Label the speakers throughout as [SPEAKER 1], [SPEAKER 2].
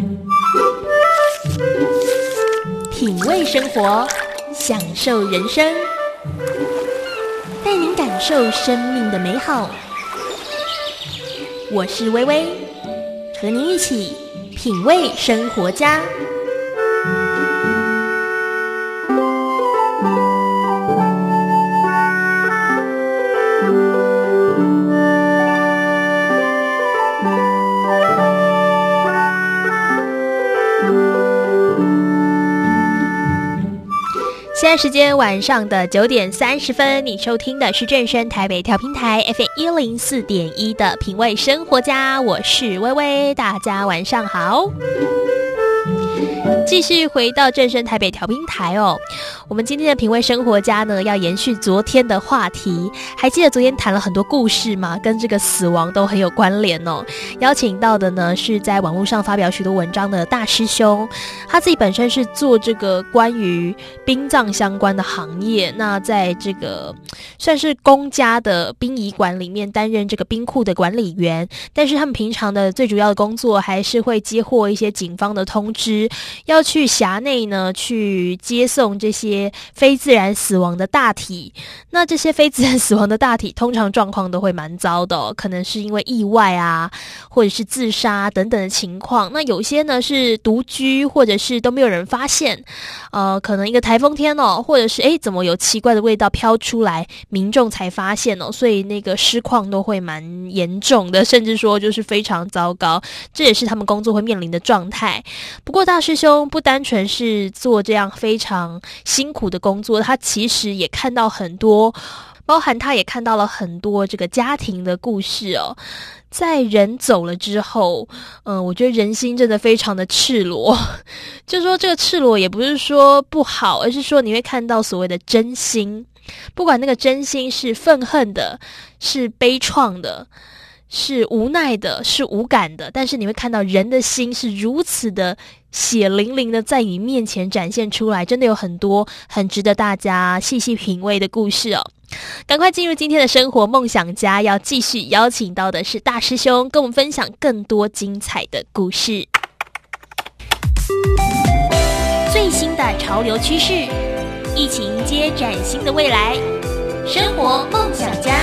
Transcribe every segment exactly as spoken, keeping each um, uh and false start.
[SPEAKER 1] 品味生活，享受人生，带您感受生命的美好。我是薇薇，和您一起品味生活家。现在时间晚上的九点三十分，你收听的是正声台北调频台 F M 一零四点一的品味生活家，我是薇薇，大家晚上好。继续回到正声台北调频台哦，我们今天的品味生活家呢，要延续昨天的话题。还记得昨天谈了很多故事吗？跟这个死亡都很有关联哦。邀请到的呢，是在网络上发表许多文章的大师兄，他自己本身是做这个关于殡葬相关的行业，那在这个算是公家的殡仪馆里面担任这个殡库的管理员，但是他们平常的最主要的工作还是会接获一些警方的通知，要去辖内呢去接送这些非自然死亡的大体。那这些非自然死亡的大体通常状况都会蛮糟的哦，可能是因为意外啊，或者是自杀等等的情况。那有些呢是独居，或者是都没有人发现，呃，可能一个台风天哦，或者是诶怎么有奇怪的味道飘出来，民众才发现哦，所以那个尸况都会蛮严重的，甚至说就是非常糟糕，这也是他们工作会面临的状态。不过大师兄不单纯是做这样非常辛苦的工作，他其实也看到很多，包含他也看到了很多这个家庭的故事哦。在人走了之后，嗯、呃，我觉得人心真的非常的赤裸。就说这个赤裸也不是说不好，而是说你会看到所谓的真心，不管那个真心是愤恨的，是悲怆的，是无奈的，是无感的，但是你会看到人的心是如此的血淋淋的在你面前展现出来，真的有很多很值得大家细细品味的故事哦。赶快进入今天的生活梦想家，要继续邀请到的是大师兄，跟我们分享更多精彩的故事。最新的潮流趋势，一起迎接崭新的未来。生活梦想家，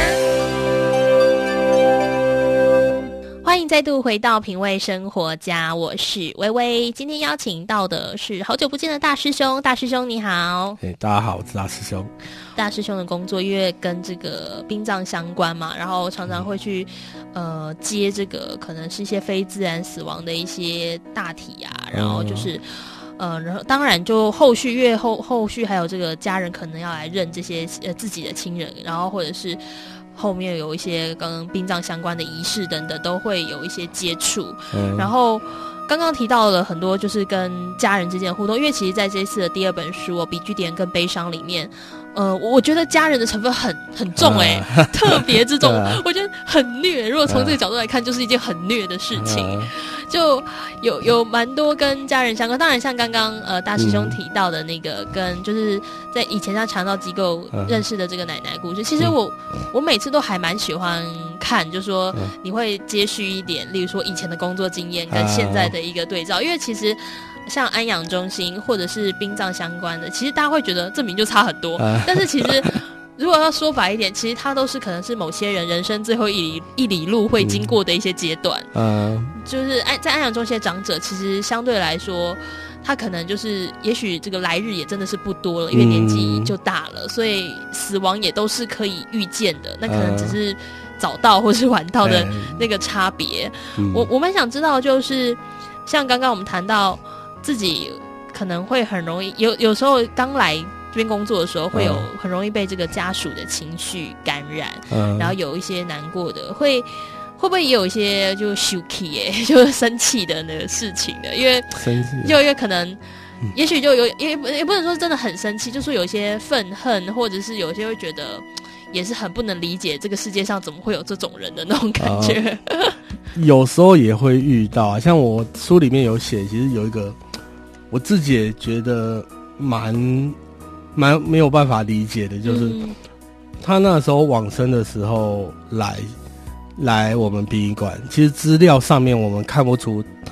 [SPEAKER 1] 欢迎再度回到品味生活家，我是薇薇。今天邀请到的是好久不见的大师兄，大师兄你好。
[SPEAKER 2] 欸、大家好，我是大师兄。
[SPEAKER 1] 大师兄的工作因为跟这个殡葬相关嘛，然后常常会去呃接这个可能是一些非自然死亡的一些大体啊，然后就是呃，然后当然就后续越后后续还有这个家人可能要来认这些呃自己的亲人，然后或者是后面有一些跟殡葬相关的仪式等等，都会有一些接触。嗯、然后刚刚提到了很多就是跟家人之间的互动，因为其实在这次的第二本书《比据点跟悲伤》里面，呃，我觉得家人的成分很很重哎、欸，啊、特别之重，啊、我觉得很虐。如果从这个角度来看，就是一件很虐的事情。啊、就有有蛮多跟家人相关，当然像刚刚呃大师兄提到的那个，嗯、跟就是在以前在长照机构认识的这个奶奶故事，啊、其实我、嗯、我每次都还蛮喜欢看，就是说你会接续一点，例如说以前的工作经验跟现在的一个对照，啊、因为其实像安养中心或者是殡葬相关的，其实大家会觉得这名就差很多，啊、但是其实如果要说白一点，其实它都是可能是某些人人生最后一里一里路会经过的一些阶段。嗯，就是在安养中心的长者，其实相对来说，他可能就是也许这个来日也真的是不多了，因为年纪就大了，嗯、所以死亡也都是可以预见的。那可能只是早到或是晚到的那个差别。嗯、我我蛮想知道，就是像刚刚我们谈到自己可能会很容易有有时候刚来这边工作的时候，会有很容易被这个家属的情绪感染，嗯、然后有一些难过的，会会不会也有一些就生气耶，就是生气的那个事情的？因为就因为可能，嗯、也许就有也也不能说真的很生气，就是有一些愤恨，或者是有一些会觉得也是很不能理解这个世界上怎么会有这种人的那种感觉。哦、
[SPEAKER 2] 有时候也会遇到啊，像我书里面有写，其实有一个我自己也觉得蛮。蛮没有办法理解的，就是、嗯、他那时候往生的时候来来我们殡仪馆，其实资料上面我们看不出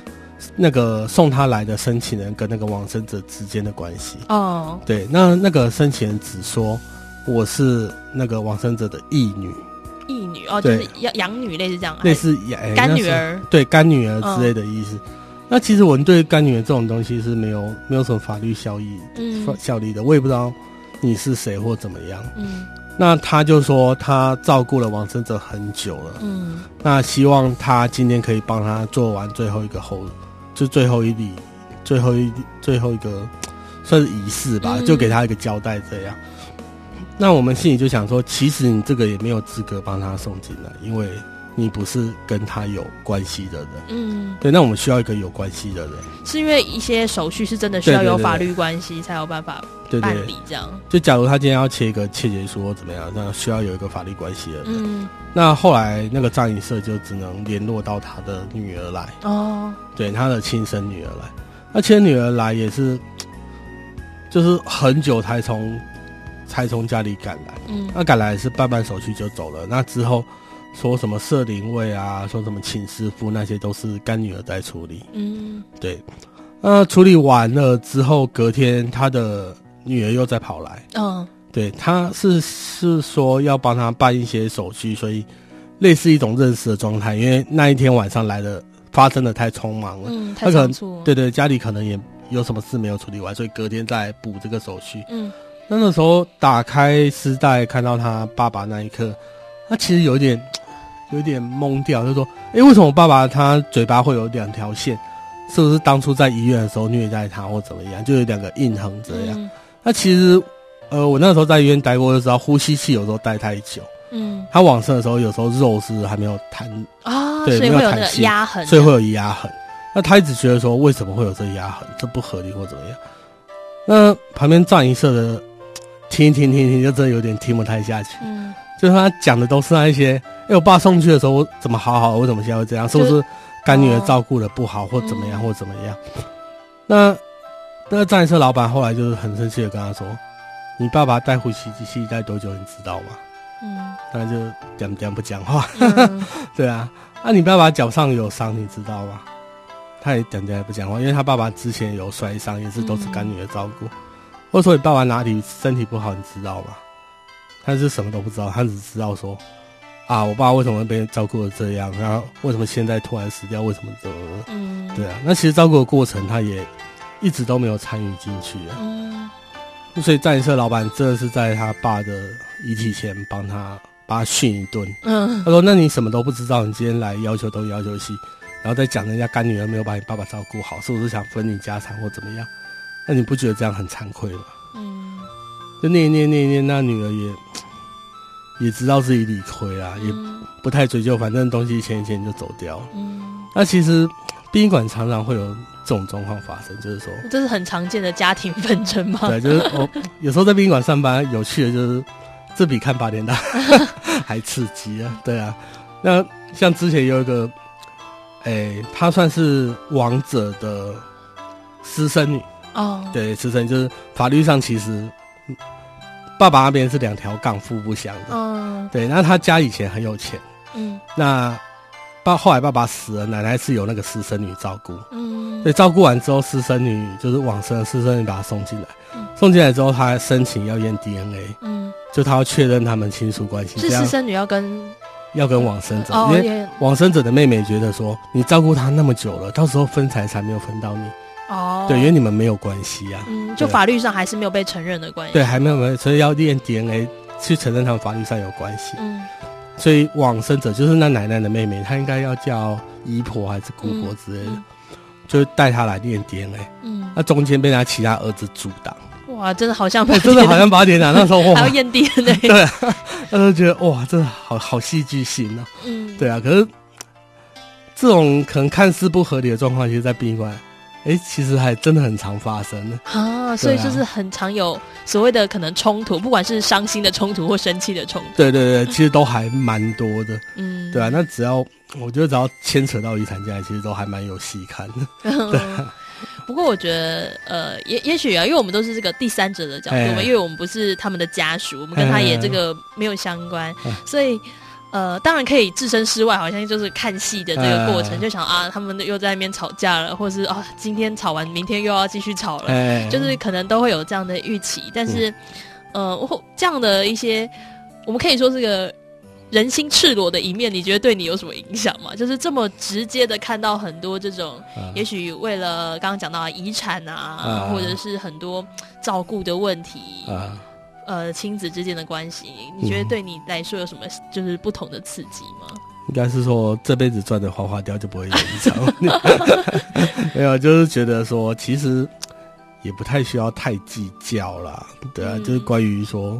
[SPEAKER 2] 那个送他来的申请人跟那个往生者之间的关系。
[SPEAKER 1] 哦，
[SPEAKER 2] 对，那那个申请人只说我是那个往生者的义女。
[SPEAKER 1] 女哦，就是养女，类似这样，
[SPEAKER 2] 类似养、欸、
[SPEAKER 1] 干女儿，
[SPEAKER 2] 对，干女儿之类的意思。嗯、那其实我们对干女儿这种东西是没有没有什么法律效益、嗯、效力的，我也不知道你是谁或怎么样。嗯，那他就说他照顾了往生者很久了，嗯，那希望他今天可以帮他做完最后一个后，就最后一礼，最后一最后一个算是仪式吧、嗯，就给他一个交代这样。那我们心里就想说，其实你这个也没有资格帮他送进来，因为你不是跟他有关系的人。嗯，对。那我们需要一个有关系的人，
[SPEAKER 1] 是因为一些手续是真的需要有法律关系才有办法办理这样。
[SPEAKER 2] 对对对，就假如他今天要签一个切结书或怎么样，那需要有一个法律关系的人。嗯，那后来那个葬仪社就只能联络到他的女儿来。哦，对，他的亲生女儿来。那亲生女儿来也是，就是很久才从。才从家里赶来，嗯，那赶来是办办手续就走了。那之后说什么设灵位啊，说什么请师傅，那些都是干女儿在处理，嗯，对。那处理完了之后，隔天他的女儿又再跑来，嗯，对，他是是说要帮他办一些手续，所以类似一种认识的状态。因为那一天晚上来的发生的太匆忙了，
[SPEAKER 1] 嗯，太仓促，
[SPEAKER 2] 对对，家里可能也有什么事没有处理完，所以隔天再补这个手续，嗯。那那时候打开丝带看到他爸爸那一刻，他其实有点有点懵掉，就说：“哎、欸，为什么我爸爸他嘴巴会有两条线？是不是当初在医院的时候虐待他或怎么样？就有两个印痕这样。嗯”那其实，呃，我那时候在医院待过，就知道呼吸器有时候待太久，嗯，他往生的时候有时候肉是还没有弹
[SPEAKER 1] 啊，
[SPEAKER 2] 对，
[SPEAKER 1] 所以会有那个压痕，
[SPEAKER 2] 所以会有压痕。那他一直觉得说，为什么会有这压痕？这不合理或怎么样？那旁边葬仪社的。听一听听一听，就真的有点听不太下去。嗯，就是他讲的都是那一些，哎、欸，我爸送去的时候我怎么好好，为什么现在会这样？是不是干女儿照顾的不好，或怎么样，或怎么样？那那个葬仪社老板后来就是很生气的跟他说：“你爸爸带呼吸器带多久？你知道吗？”嗯，那就讲讲不讲话。嗯、对啊，那、啊、你爸爸脚上有伤，你知道吗？他也讲讲也不讲话，因为他爸爸之前有摔伤，也是都是干女儿照顾。嗯，或者说你爸爸哪里身体不好，你知道吗？他是什么都不知道，他只知道说，啊，我爸为什么会被照顾的这样，然后为什么现在突然死掉，为什么这么？嗯，对啊，那其实照顾的过程他也一直都没有参与进去啊。嗯，所以葬仪社老板真的是在他爸的遗体前帮他把他训一顿。嗯，他说：“那你什么都不知道，你今天来要求东要求西，然后再讲人家干女儿没有把你爸爸照顾好，是不是想分你家产或怎么样？”那你不觉得这样很惭愧吗？嗯，就念一念念一念，那女儿也也知道自己理亏啊，嗯、也不太追究，反正东西签一签就走掉了。嗯，那其实殡仪馆常常会有这种状况发生，就是说，
[SPEAKER 1] 这是很常见的家庭纷争吗？
[SPEAKER 2] 对，就是我有时候在殡仪馆上班，有趣的就是这比看八点档还刺激啊！对啊，那像之前有一个，哎，她算是亡者的私生女。哦，对，私生就是法律上其实爸爸那边是两条杠互不相的。嗯，对，那他家以前很有钱，嗯，那爸后来爸爸死了，奶奶是有那个私生女照顾，嗯，所以照顾完之后，私生女就是往生的私生女把她送进来，嗯，送进来之后，他申请要验 D N A， 嗯，就他要确认他们亲属关系，
[SPEAKER 1] 是私生女要跟
[SPEAKER 2] 要跟往生者，
[SPEAKER 1] 哦，
[SPEAKER 2] 因为往生者的妹妹觉得说，你照顾他那么久了，到时候分财产没有分到你。哦，对，因为你们没有关系啊，
[SPEAKER 1] 嗯，就法律上还是没有被承认的关系，
[SPEAKER 2] 对，还没有，所以要验 D N A 去承认他们法律上有关系，嗯，所以往生者就是那奶奶的妹妹，她应该要叫姨婆还是姑婆之类的，嗯、就带她来验 D N A， 嗯，那中间被他其他儿子阻挡，
[SPEAKER 1] 哇，真的好像
[SPEAKER 2] 欸、真的好像八点档那时候，哇，
[SPEAKER 1] 还要验 D N A，
[SPEAKER 2] 对、啊，那时候觉得哇，真的好好戏剧性啊，嗯，对啊，可是这种可能看似不合理的状况，其实，在殡仪馆。哎，其实还真的很常发生的
[SPEAKER 1] 啊，所以就是很常有所谓的可能冲突，不管是伤心的冲突或生气的冲突。
[SPEAKER 2] 对对对，其实都还蛮多的。嗯，对啊，那只要我觉得只要牵扯到遗产家，其实都还蛮有戏看的。对啊。
[SPEAKER 1] 不过我觉得，呃，也也许啊，因为我们都是这个第三者的角度嘛，因为我们不是他们的家属，我们跟他也这个没有相关，所以。 呃，当然可以置身事外，好像就是看戏的这个过程，
[SPEAKER 2] 哎、
[SPEAKER 1] 就想啊，他们又在那边吵架了，或是啊，今天吵完，明天又要继续吵了，
[SPEAKER 2] 哎、
[SPEAKER 1] 就是可能都会有这样的预期。但是，嗯、呃，这样的一些，我们可以说这个人心赤裸的一面，你觉得对你有什么影响吗？就是这么直接的看到很多这种，啊、也许为了刚刚讲到遗产啊，啊或者是很多照顾的问题。啊呃，亲子之间的关系，你觉得对你来说有什么就是不同的刺激吗？
[SPEAKER 2] 应该是说这辈子赚的花花掉就不会延长，没有，就是觉得说其实也不太需要太计较啦，对啊，嗯、就是关于说，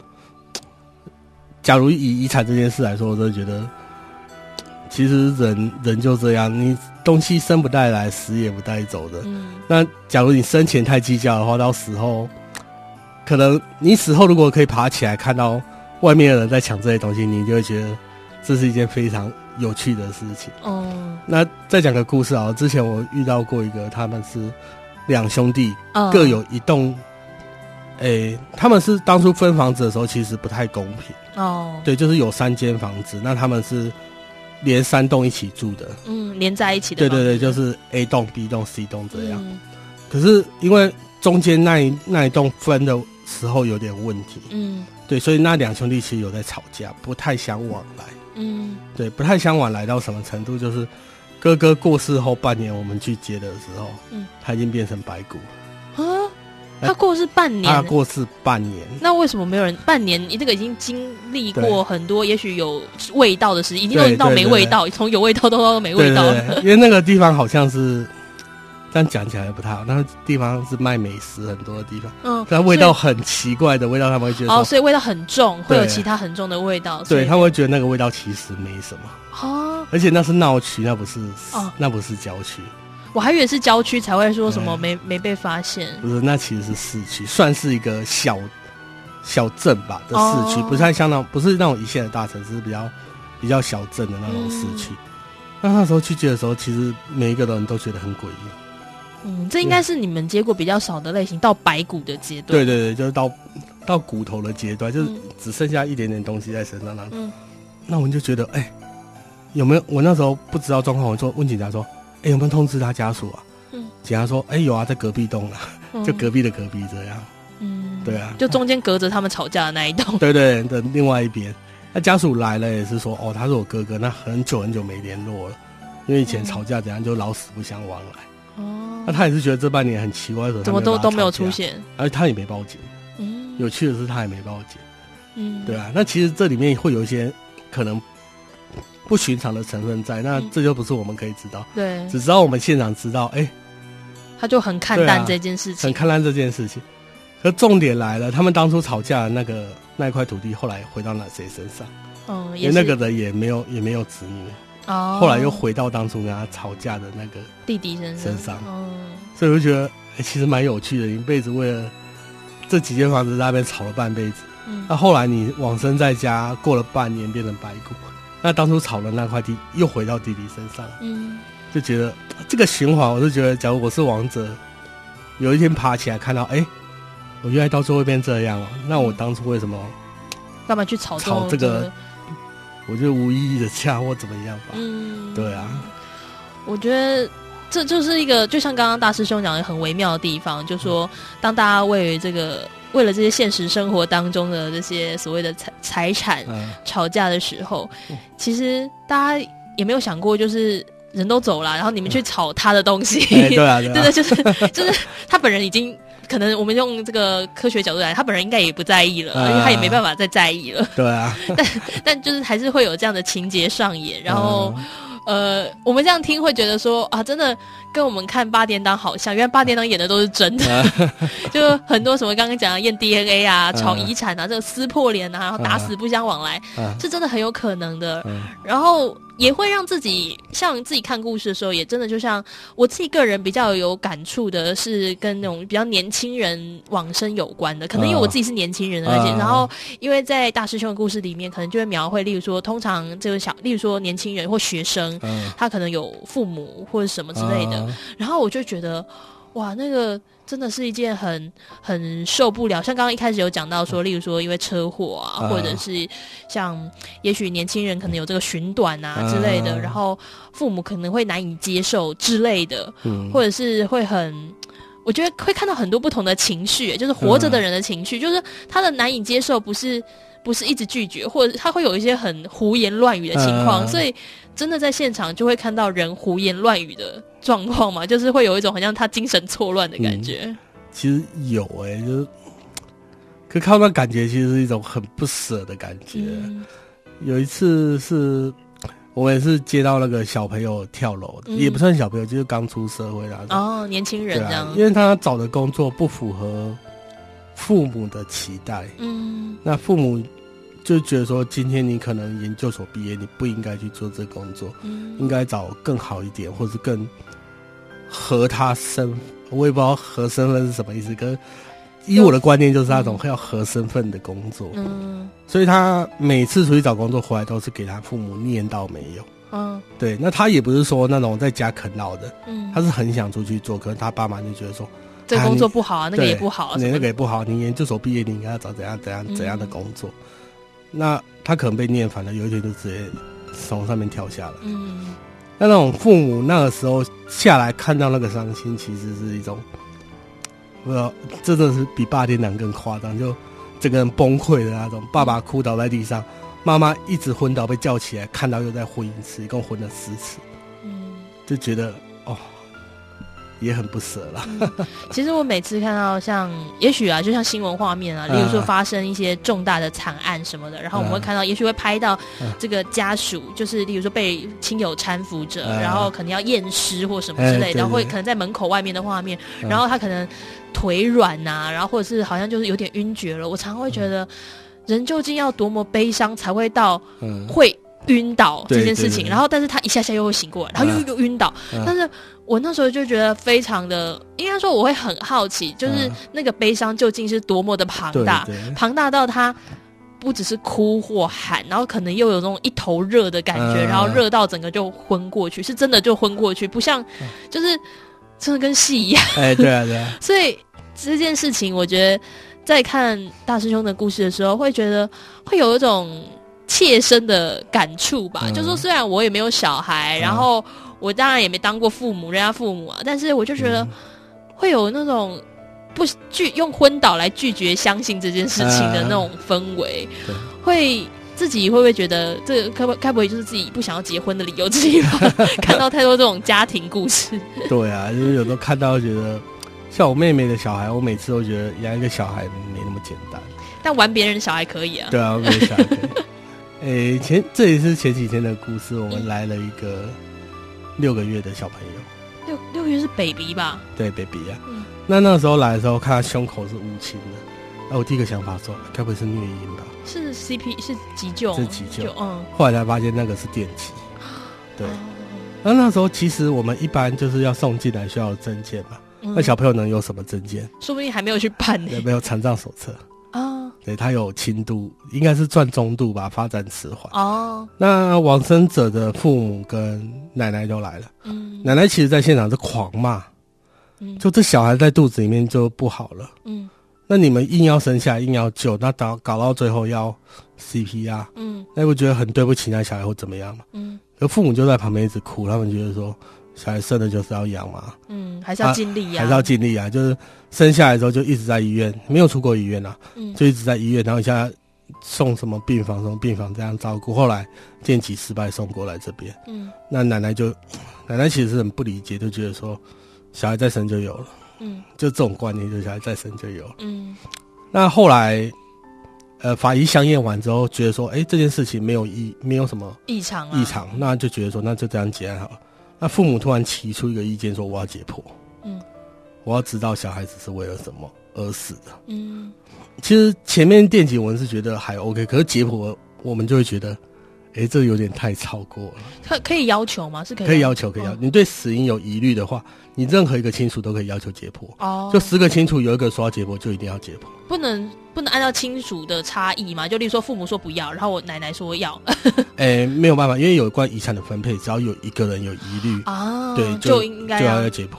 [SPEAKER 2] 假如以遗产这件事来说，我真的觉得，其实人人就这样，你东西生不带来，死也不带走的。嗯，那假如你生前太计较的话，到死后。可能你死后如果可以爬起来看到外面的人在抢这些东西，你就会觉得这是一件非常有趣的事情。哦，那再讲个故事啊，之前我遇到过一个，他们是两兄弟，哦、各有一栋，诶，他们是当初分房子的时候其实不太公平。哦，对，就是有三间房子，那他们是连三栋一起住的，
[SPEAKER 1] 嗯，连在一起的。
[SPEAKER 2] 对对对，就是 A 栋、B 栋、C 栋这样。嗯、可是因为中间那一那一栋分的时候有点问题，嗯，对，所以那两兄弟其实有在吵架，不太相往来，嗯，对，不太相往来到什么程度？就是哥哥过世后半年，我们去接的时候，嗯，他已经变成白骨
[SPEAKER 1] 啊，他过世半年，
[SPEAKER 2] 他过世半年，
[SPEAKER 1] 那为什么没有人半年？你这个已经经历过很多，也许有味道的时，已经都到没味道，从有味道都到没味道了，
[SPEAKER 2] 对对对，因为那个地方好像是。但讲起来不太好，那个地方是卖美食很多的地方，嗯，但味道很奇怪的味道，他们会觉得
[SPEAKER 1] 哦，所以味道很重，会有其他很重的味道，
[SPEAKER 2] 对，他们会觉得那个味道其实没什么，哦，而且那是闹区，那不是，哦，那不是郊区，
[SPEAKER 1] 我还以为是郊区才会说什么没没被发现，
[SPEAKER 2] 不是，那其实是市区，算是一个小小镇吧的市区，哦、不太像那不是那种一线的大城市，是比较比较小镇的那种市区。嗯、那那时候去接的时候，其实每一个人都觉得很诡异。
[SPEAKER 1] 嗯，这应该是你们接过比较少的类型，到白骨的阶段。
[SPEAKER 2] 对对对，就是到到骨头的阶段，就是只剩下一点点东西在身上那。嗯，那我们就觉得，哎、欸，有没有？我那时候不知道状况，我就问警察说，哎、欸，有没有通知他家属啊？嗯，警察说，哎、欸，有啊，在隔壁栋啊，嗯、就隔壁的隔壁这样。嗯，对啊，
[SPEAKER 1] 就中间隔着他们吵架的那一栋。
[SPEAKER 2] 对对的另外一边，那家属来了也是说，哦，他是我哥哥，那很久很久没联络了，因为以前吵架怎样就老死不相往来。哦，那他也是觉得这半年很奇怪的，
[SPEAKER 1] 怎么都都没有出现，
[SPEAKER 2] 而且他也没报警。嗯，有趣的是他也没报警。嗯，对啊，那其实这里面会有一些可能不寻常的成分在，那这就不是我们可以知道。
[SPEAKER 1] 对，
[SPEAKER 2] 只知道我们现场知道，哎、欸，
[SPEAKER 1] 他就很看淡这件事情，
[SPEAKER 2] 啊、很看淡这件事情。可重点来了，他们当初吵架的那个那一块土地，后来回到了谁身上？嗯，因为那个人也没有也没有子女。哦，后来又回到当初跟他吵架的那个
[SPEAKER 1] 弟弟身上，
[SPEAKER 2] 身上，哦，所以我就觉得、欸、其实蛮有趣的，一辈子为了这几间房子在那边吵了半辈子，嗯，那后来你往生在家，过了半年变成白骨，那当初吵的那块地又回到弟弟身上，嗯，就觉得这个循环，我就觉得，假如我是王者，有一天爬起来看到，哎、欸，我原来到最后会变这样哦，那我当初为什么
[SPEAKER 1] 干嘛去吵
[SPEAKER 2] 吵这个？我觉得无意义的架或怎么样吧，嗯，对啊，
[SPEAKER 1] 我觉得这就是一个，就像刚刚大师兄讲的很微妙的地方，就说当大家为这个为了这些现实生活当中的这些所谓的财财产、嗯、吵架的时候，其实大家也没有想过，就是人都走了，然后你们去吵他的东西，
[SPEAKER 2] 欸、对啊，对啊，
[SPEAKER 1] 对对，就是就是他本人已经。可能我们用这个科学角度来，他本人应该也不在意了，而且他也没办法再在意了。
[SPEAKER 2] 对啊，
[SPEAKER 1] 但但就是还是会有这样的情节上演，然后、嗯、呃，我们这样听会觉得说啊，真的跟我们看八点档好像，原来八点档演的都是真的，嗯、就很多什么刚刚讲的验 D N A 啊、炒遗产啊、这个撕破脸啊，然后打死不相往来，嗯、是真的很有可能的。嗯、然后。也会让自己像自己看故事的时候，也真的就像我自己个人比较有感触的是跟那种比较年轻人往生有关的，可能因为我自己是年轻人，而且、uh, 然后因为在大师兄的故事里面，可能就会描绘，例如说，通常这个小，例如说年轻人或学生， uh, 他可能有父母或者什么之类的， uh, 然后我就觉得。 哇，那个真的是一件很很受不了。像刚刚一开始有讲到说，例如说因为车祸啊，嗯、或者是像也许年轻人可能有这个寻短啊之类的，嗯、然后父母可能会难以接受之类的，嗯、或者是会很。我觉得会看到很多不同的情绪，就是活着的人的情绪，嗯、就是他的难以接受，不是不是一直拒绝，或者他会有一些很胡言乱语的情况，嗯、所以真的在现场就会看到人胡言乱语的状况嘛，就是会有一种好像他精神错乱的感觉。
[SPEAKER 2] 嗯、其实有哎、欸，就是，可看到感觉其实是一种很不舍的感觉。嗯、有一次是。我也是接到那个小朋友跳楼的，嗯、也不算小朋友，就是刚出社会那种
[SPEAKER 1] 哦，年轻人这样，
[SPEAKER 2] 啊、因为他找的工作不符合父母的期待，嗯，那父母就觉得说，今天你可能研究所毕业，你不应该去做这工作，嗯，应该找更好一点，或是更合他身，我也不知道合身份是什么意思，可是以我的观念就是那种要合身份的工作，嗯，所以他每次出去找工作回来都是给他父母念到没有，嗯，对，那他也不是说那种在家啃老的，嗯，他是很想出去做，可是他爸妈就觉得说
[SPEAKER 1] 这个工作不好啊，那个也不好，
[SPEAKER 2] 你那个也不好，你研究所毕业你应该要找怎样怎样怎样的工作，嗯、那他可能被念烦了，有一天就直接从上面跳下来，嗯，那那种父母那个时候下来看到那个伤心，其实是一种。不知道，真的是比霸天男更夸张，就整个人崩溃的那种。爸爸哭倒在地上，妈妈一直昏倒被叫起来，看到又再昏一次，一共昏了四次。嗯，就觉得哦，也很不舍啦。
[SPEAKER 1] 嗯、其实我每次看到像，也许啊，就像新闻画面啊，例如说发生一些重大的惨案什么的，然后我们会看到，也许会拍到这个家属，就是例如说被亲友搀扶着，然后可能要验尸或什么之类的，然后会可能在门口外面的画面，然后他可能。腿软呐、啊，然后或者是好像就是有点晕厥了。我常会觉得，人究竟要多么悲伤才会到会晕倒这件事情？嗯、然后，但是他一下下又会醒过来，然后又、嗯、又晕倒。嗯、但是我那时候就觉得非常的，应该说我会很好奇，就是那个悲伤究竟是多么的庞大，嗯、庞大到他不只是哭或喊，然后可能又有那种一头热的感觉，嗯、然后热到整个就昏过去，是真的就昏过去，不像就是。真的跟戏一样，
[SPEAKER 2] 哎，对啊，对啊。
[SPEAKER 1] 所以这件事情，我觉得在看大师兄的故事的时候，会觉得会有一种切身的感触吧。嗯、就说虽然我也没有小孩，嗯、然后我当然也没当过父母，人家父母啊，但是我就觉得会有那种不拒用昏倒来拒绝相信这件事情的那种氛围，嗯、会。自己会不会觉得这个该不该不会就是自己不想要结婚的理由之一吧？看到太多这种家庭故事。
[SPEAKER 2] 对啊，就是有时候看到觉得，像我妹妹的小孩，我每次都觉得养一个小孩没那么简单。
[SPEAKER 1] 但玩别人的小孩可以啊。
[SPEAKER 2] 对啊，玩别人的小孩可以。诶、欸，前这也是前几天的故事，我们来了一个六个月的小朋友。
[SPEAKER 1] 六六个月是 baby 吧？
[SPEAKER 2] 对 baby 啊。嗯、那那时候来的时候，看他胸口是乌青的。那我第一个想法说，该不会是虐婴吧？
[SPEAKER 1] 是 C P 是急救，
[SPEAKER 2] 是急救。
[SPEAKER 1] 嗯，
[SPEAKER 2] 后来才发现那个是电击。对，那、哦、那时候其实我们一般就是要送进来需要有证件嘛。嗯、那小朋友能有什么证件？
[SPEAKER 1] 说不定还没有去办呢。
[SPEAKER 2] 对，没有残障手册啊。对，他有轻度，应该是算中度吧，发展迟缓。哦，那往生者的父母跟奶奶都来了。嗯，奶奶其实在现场是狂骂，嗯，就这小孩在肚子里面就不好了。嗯。那你们硬要生下来，硬要救，那搞搞到最后要 C P R， 嗯，那不觉得很对不起那小孩或怎么样嘛？嗯，可父母就在旁边一直哭，他们觉得说小孩生的就是要养嘛，
[SPEAKER 1] 嗯，还是要尽力呀、啊，
[SPEAKER 2] 还是要尽力啊，就是生下来之后就一直在医院，没有出过医院啊，嗯，就一直在医院，然后现在送什么病房什么病房这样照顾，后来电击失败送过来这边，嗯，那奶奶就奶奶其实是很不理解，就觉得说小孩再生就有了。嗯，就这种观念，就小孩再生就有。嗯，那后来，呃，法医相验完之后，觉得说，哎、欸，这件事情没有异，没有什么
[SPEAKER 1] 异常啊，
[SPEAKER 2] 异常，那就觉得说，那就这样结案好了。那父母突然提出一个意见，说我要解剖，嗯，我要知道小孩子是为了什么而死的。嗯，其实前面电击我们是觉得还 OK， 可是解剖我们就会觉得。哎、欸，这有点太超过了。
[SPEAKER 1] 可可以要求吗？是可以
[SPEAKER 2] 可以要求，可以要求。哦、你对死因有疑虑的话，你任何一个亲属都可以要求解剖。哦，就十个亲属有一个说要解剖，就一定要解剖。
[SPEAKER 1] 不能不能按照亲属的差异嘛？就例如说父母说不要，然后我奶奶说要。
[SPEAKER 2] 哎、欸，没有办法，因为有关遗产的分配，只要有一个人有疑虑啊，对，就,
[SPEAKER 1] 就应该
[SPEAKER 2] 就要要解剖。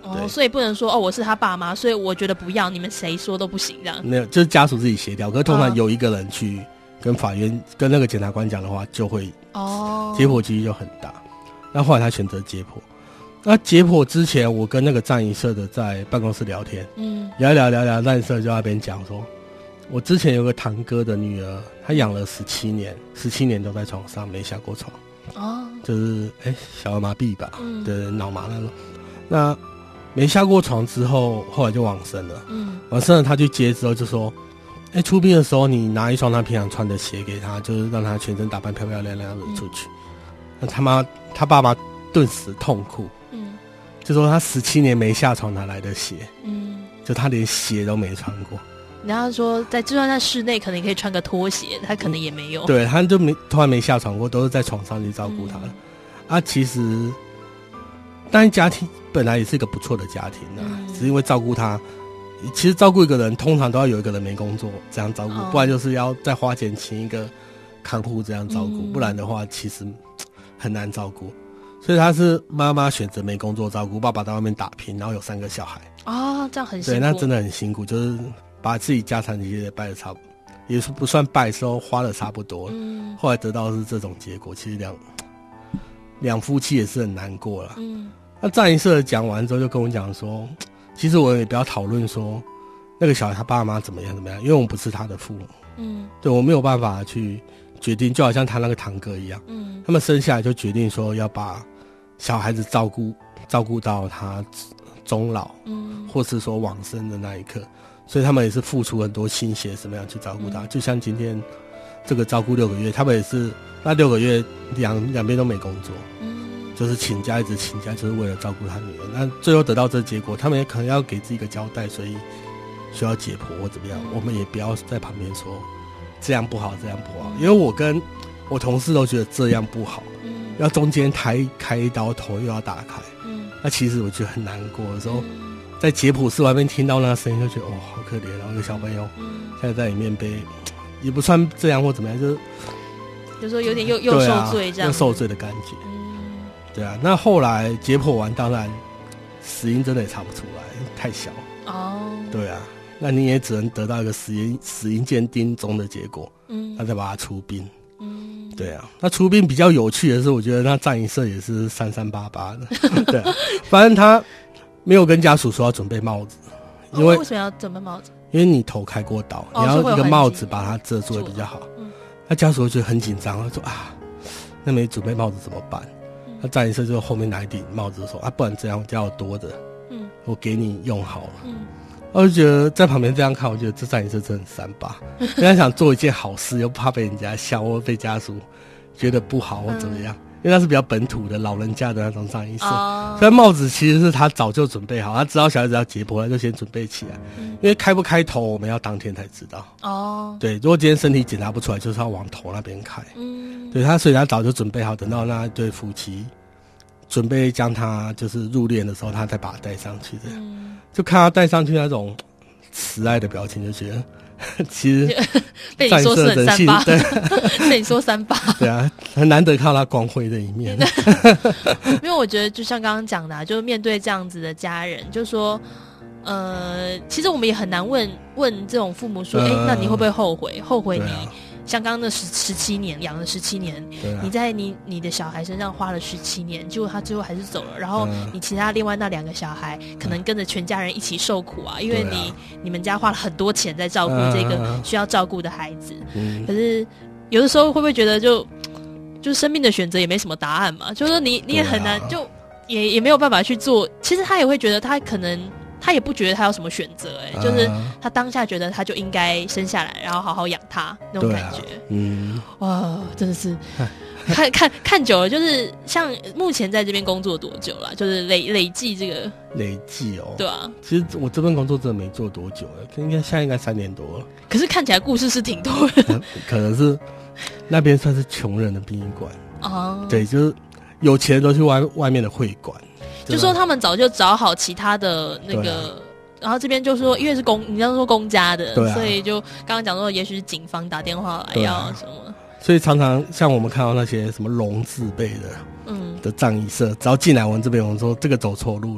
[SPEAKER 1] 哦，所以不能说哦，我是他爸妈，所以我觉得不要，你们谁说都不行这样。
[SPEAKER 2] 没有，就是家属自己协调。可是通常有一个人去跟法院、嗯、跟那个检察官讲的话，就会哦，解剖几率就很大。那后来他选择解剖。那解剖之前，我跟那个葬仪社的在办公室聊天，嗯，聊一聊聊聊，葬仪社就在那边讲说，我之前有个堂哥的女儿，她养了十七年，十七年都在床上没下过床，哦，就是哎、欸、小儿麻痹吧，嗯，对，脑麻那种。那没下过床之后，后来就往生了，嗯，往生了他去接之后就说，哎、欸，出殡的时候你拿一双他平常穿的鞋给他，就是让他全身打扮漂漂亮亮的出去。那、嗯、他妈他爸妈顿时痛哭。就说他十七年没下床哪来的鞋？嗯，就他连鞋都没穿过。
[SPEAKER 1] 然后说在就算在室内，可能可以穿个拖鞋，他可能也没有。
[SPEAKER 2] 嗯、对，他就没突然没下床过，都是在床上去照顾他、嗯、啊。其实，但是家庭本来也是一个不错的家庭啊，嗯、只是因为照顾他，其实照顾一个人通常都要有一个人没工作这样照顾，哦、不然就是要再花钱请一个看护这样照顾，嗯、不然的话其实很难照顾。所以他是妈妈选择没工作照顾，爸爸在外面打拼，然后有三个小孩
[SPEAKER 1] 啊、哦，这样很辛苦。
[SPEAKER 2] 对，那真的很辛苦，就是把自己家产也败的差不多，也是不算败，时候花的差不多了。嗯，后来得到的是这种结果，其实两两夫妻也是很难过了。嗯，那葬仪社讲完之后，就跟我讲说，其实我也不要讨论说那个小孩他爸妈怎么样怎么样，因为我们不是他的父母。嗯，对，我没有办法去决定，就好像他那个堂哥一样。嗯，他们生下来就决定说要把小孩子照顾照顾到他终老，嗯，或是说往生的那一刻，所以他们也是付出很多心血，怎么样去照顾他。嗯、就像今天这个照顾六个月，他们也是那六个月两两边都没工作，嗯，就是请假一直请假，就是为了照顾他女儿。那最后得到这结果，他们也可能要给自己一个交代，所以需要解剖或怎么样，嗯、我们也不要在旁边说这样不好，这样不好，因为我跟我同事都觉得这样不好。要中间开开一刀，头又要打开，嗯，那其实我觉得很难过的时候，嗯、在解剖室外面听到那个声音，就觉得哦，好可怜，然后一个小朋友，嗯，现在在里面被，也不算这样或怎么样，就是
[SPEAKER 1] 就说有点又又受罪这样，
[SPEAKER 2] 又受罪的感觉，嗯，对啊。那后来解剖完，当然死因真的也查不出来，太小哦，对啊，那你也只能得到一个死因死因鉴定中的结果，嗯，那再把它出殡。嗯，对啊，那出殡比较有趣的是，我觉得那葬仪社也是三三八八的，对啊，反正他没有跟家属说要准备帽子，因为、
[SPEAKER 1] 哦、为什么要准备帽子？
[SPEAKER 2] 因为你头开过刀，哦、你要一个帽子把它遮住会比较好。嗯，那家属会觉得很紧张，他说啊，那没准备帽子怎么办？嗯、那葬仪社就后面拿一顶帽子说啊，不然这样叫我多的，嗯，我给你用好了。嗯。我就觉得在旁边这样看，我觉得这葬仪社真的很三八。人家想做一件好事，又怕被人家笑或被家属觉得不好或怎么样，嗯、因为那是比较本土的老人家的那种葬仪社。哦、所以帽子其实是他早就准备好，他知道小孩子要解剖，他就先准备起来。嗯、因为开不开头，我们要当天才知道。哦，对，如果今天身体检查不出来，就是要往头那边开。嗯，对他，所以他早就准备好，等到那对夫妻准备将他就是入殓的时候，他再把他带上去这样。嗯，就看他戴上去那种慈爱的表情，就觉得其实
[SPEAKER 1] 被你说是很三八，对，被你说三八，
[SPEAKER 2] 对啊，很难得看到他光辉的一面。
[SPEAKER 1] 因为我觉得，就像刚刚讲的、啊，就是面对这样子的家人，就说，呃，其实我们也很难问问这种父母说，哎、呃，那你会不会后悔？后悔你？像刚刚那十十七年养了十七年，啊、你在你你的小孩身上花了十七年，结果他最后还是走了，然后你其他另外那两个小孩可能跟着全家人一起受苦啊，因为你、啊、你们家花了很多钱在照顾这个需要照顾的孩子，嗯、可是有的时候会不会觉得就就生命的选择也没什么答案嘛？就是说你你也很难、啊、就也也没有办法去做，其实他也会觉得他可能。他也不觉得他有什么选择，哎、欸，就是他当下觉得他就应该生下来，然后好好养他那种感觉。啊、嗯，哇，真的是看看看久了，就是像目前在这边工作多久了？就是累累计这个
[SPEAKER 2] 累计哦，
[SPEAKER 1] 对啊。
[SPEAKER 2] 其实我这份工作真的没做多久了，应该现在应该三年多了。
[SPEAKER 1] 可是看起来故事是挺多的，
[SPEAKER 2] 可能是那边算是穷人的殡仪馆哦，对，就是有钱都去外外面的会馆。
[SPEAKER 1] 就说他们早就找好其他的那个，啊、然后这边就说因为是公，你要说公家的，啊、所以就刚刚讲说，也许是警方打电话来要什么，
[SPEAKER 2] 啊、所以常常像我们看到那些什么龙字辈的，嗯，的葬仪社，只要进来我们这边，我们说这个走错路了，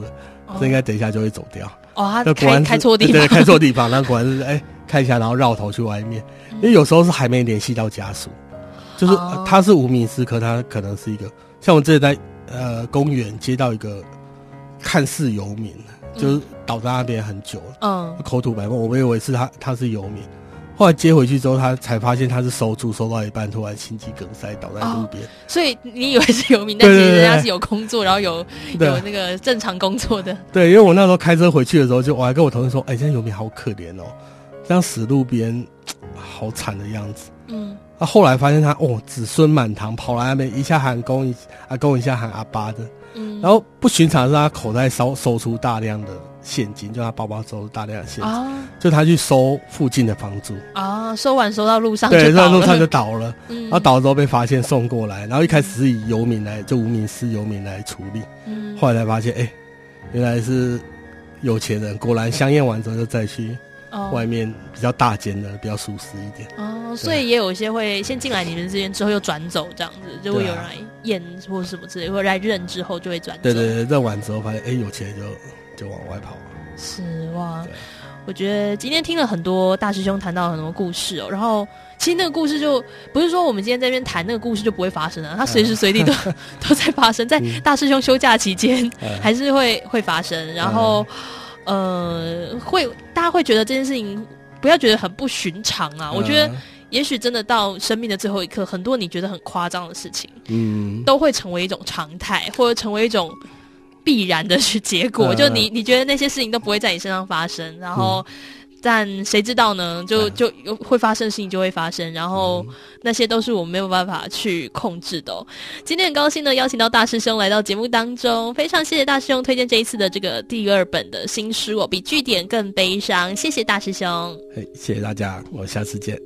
[SPEAKER 2] 哦、这应该等一下就会走掉。
[SPEAKER 1] 哦，他开开错地方，
[SPEAKER 2] 对，开错地方，那果然是哎、欸、看一下，然后绕头去外面，嗯、因为有时候是还没联系到家属，就是、哦、他是无名尸，可他可能是一个像我之前在呃公园接到一个看似游民，嗯、就是倒在那边很久了，嗯，口吐白沫，我以为是他他是游民。后来接回去之后，他才发现他是收猪收到一半，突然心肌梗塞倒在路边、哦。
[SPEAKER 1] 所以你以为是游民，但其实人家是有工作，然后有有那个正常工作的。
[SPEAKER 2] 对，因为我那时候开车回去的时候，就我还跟我同事说：“哎、欸，现在游民好可怜哦，这样死路边，好惨的样子。”嗯。那、啊、后来发现他哦，子孙满堂，跑来那边一下喊公阿公，一下喊阿爸的。嗯。然后不寻常的是，他口袋搜搜出大量的现金，就他包包收大量的现金，啊、就他去收附近的房租
[SPEAKER 1] 啊，收完收到路上就倒了，
[SPEAKER 2] 对，收到路上就倒了，嗯、然后倒了之后被发现送过来，然后一开始是以游民来，就无名尸游民来处理，嗯、后来才发现，哎、欸，原来是有钱人，果然香烟完之后就再去外面比较大间的，比较舒适一点。
[SPEAKER 1] 哦，所以也有一些会先进来你们这边之后又转走，这样子就会有人来验或什么之类，或者来认之后就会转走。
[SPEAKER 2] 对对对，认完之后发现，哎、欸，有钱就。就往外跑。
[SPEAKER 1] 是哇，我觉得今天听了很多大师兄谈到很多故事哦，然后其实那个故事就不是说我们今天在这边谈那个故事就不会发生了，它随时随地都、嗯、都在发生，在大师兄休假期间、嗯、还是会会发生，然后、嗯、呃，会大家会觉得这件事情不要觉得很不寻常啊，嗯、我觉得。也许真的到生命的最后一刻，很多你觉得很夸张的事情，嗯，都会成为一种常态，或者成为一种必然的结果。嗯、就你你觉得那些事情都不会在你身上发生，然后，嗯、但谁知道呢？就就会发生的事情就会发生，然后那些都是我们没有办法去控制的、哦。今天很高兴呢，邀请到大师兄来到节目当中，非常谢谢大师兄推荐这一次的这个第二本的新书哦，比句点更悲伤。谢谢大师兄，
[SPEAKER 2] 嘿，谢谢大家，我下次见。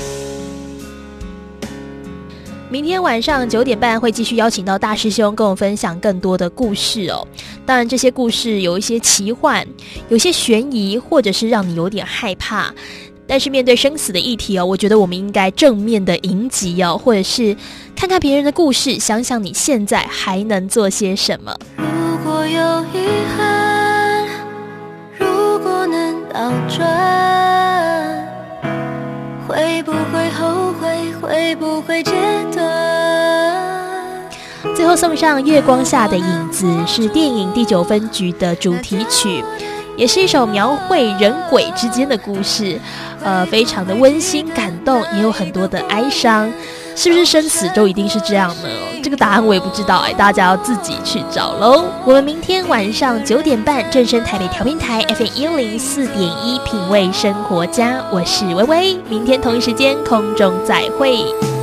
[SPEAKER 1] 明天晚上九点半会继续邀请到大师兄跟我分享更多的故事哦。当然这些故事有一些奇幻，有些悬疑，或者是让你有点害怕。但是面对生死的议题哦，我觉得我们应该正面的迎击哦，或者是看看别人的故事，想想你现在还能做些什么。
[SPEAKER 3] 如果有遗憾，如果能倒转，会不会后悔，会不会戒断。
[SPEAKER 1] 最后送上月光下的影子，是电影第九分局的主题曲，也是一首描绘人鬼之间的故事，呃，非常的温馨感动，也有很多的哀伤。是不是生死都一定是这样呢？这个答案我也不知道哎，大家要自己去找咯。我们明天晚上九点半正声台北调频台 F M 一零四点一品味生活家，我是薇薇，明天同一时间空中再会。